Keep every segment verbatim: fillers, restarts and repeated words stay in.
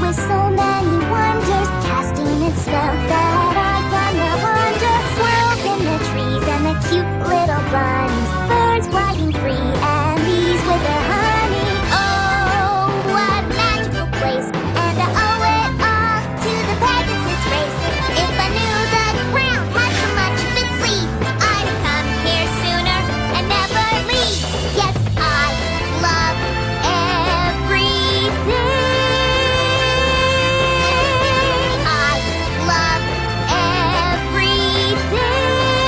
with so many wonders, casting its spell that I cannot wander. Swirls in the trees and the cute little bunnies, birds flying free and bees with their honey. Oh, what a magical place, and I owe it all to the Pegasus race. If I knew the ground had so much of its sleeve, I'd come here sooner and never leave. Yes, I love everything. I love everything.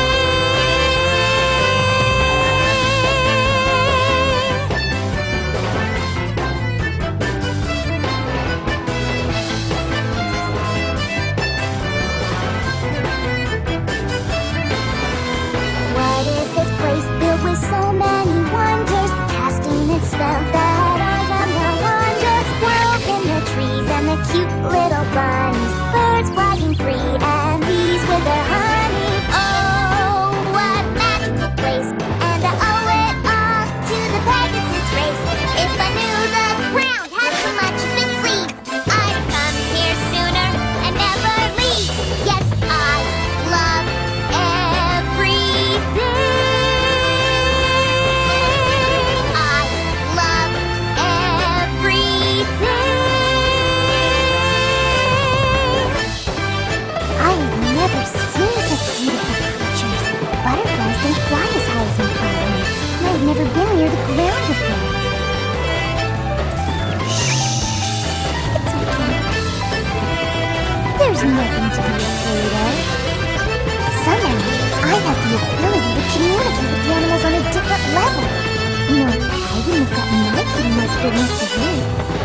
What is this place filled with so many wonders, casting its spell that I am no wonder? Squirrels in the trees and the cute little bunnies, birds flying free and bees with their honey. Oh, what a magical place, and I owe it all to the Pegasus race. If I knew the ground had so much of its sleeve, I'd come here sooner and never leave. Yes, I love everything. I love everything. I have never seen such beautiful creatures. Butterflies don't fly as high as my plane. And I've never been near the ground before. Shh. It's okay. There's nothing to be afraid of. Somehow, I have the ability to communicate with the animals on a different level. You know, I wouldn't have gotten my kitty much good enough to do.